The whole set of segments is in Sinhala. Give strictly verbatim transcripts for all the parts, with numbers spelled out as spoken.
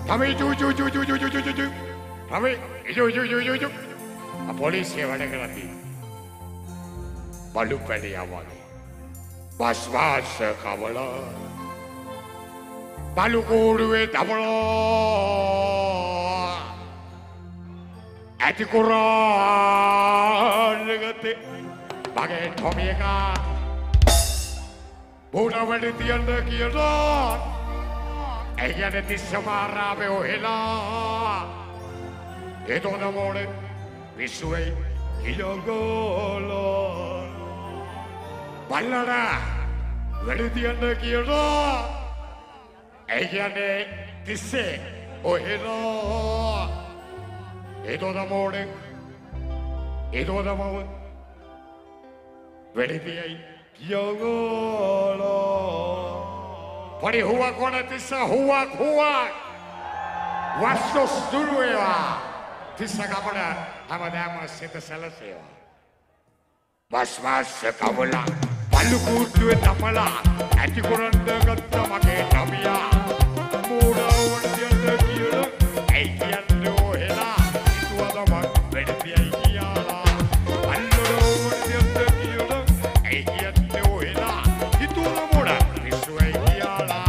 Kami ju ju ju ju ju ju ju ju ju. Kami ju ju ju ju ju. Polisi වැඩ කරලා තියෙනවා. බලු පැලියා වගේ. බස් වාස කවල. බලු කෝඩුවේ දමලා. ඇති කුරාන් ගත්තේ. මගේ ටොමි එක. බෝඩ වැඩ තියන්න කියලා. ඒ කියන්නේ තිස්සමාරාවේ ඔහෙලා. ඒ තෝන මොනේ විශ්වයි කිලෝගෝලෝ බල්ලඩා වැඩ තියන්න කියලා ඒ කියන්නේ තිස්සේ ඔහෙලා ඒ තෝන මොනේ ඒ තෝන මොනේ වැඩ තියයි කිලෝගෝලෝ පරි හුවා කොන තිස්ස හුවා හුවා වස්සොස් දුරුවේවා තිස්ස කපන හැමදාම සිත සැලසේවා බස් බස් කවලා පල්ලු කුට්ටුවේ තමලා ඇති කරන්න ගත්ත මගේ නමියා මෝඩවන් දෙන්න කියලා ඒ කියන්නේ ඔහෙලා ඉතුවදම වෙඩියයි කියලා අල්ලෝවන් දෙන්න කියලා ඒ කියන්නේ ඔහෙලා ඉතුවද මොඩ විශ්වයි කියලා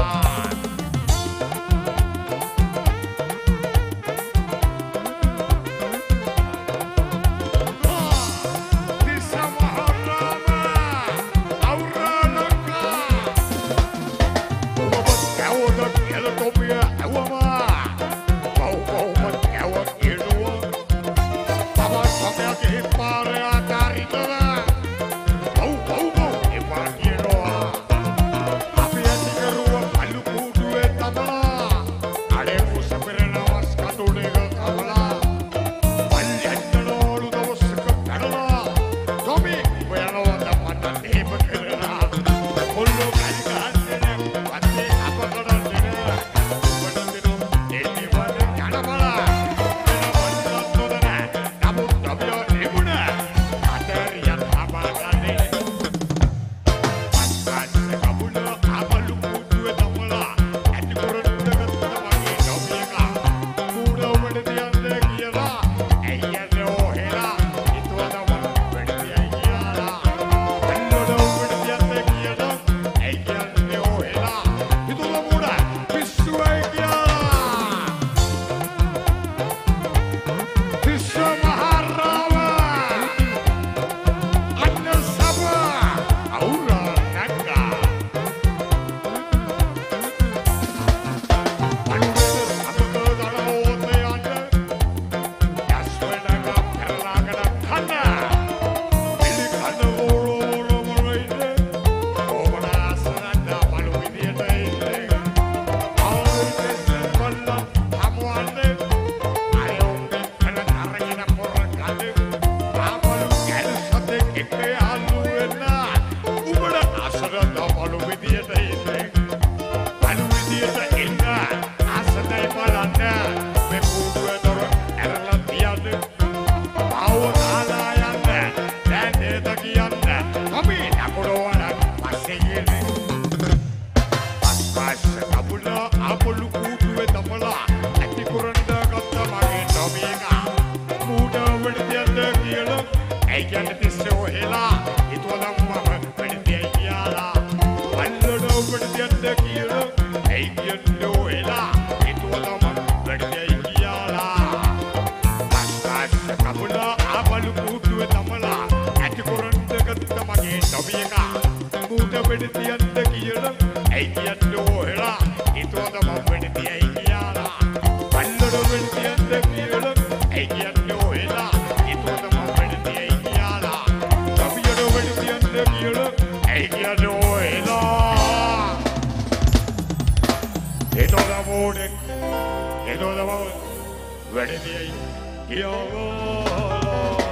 Ready, yo,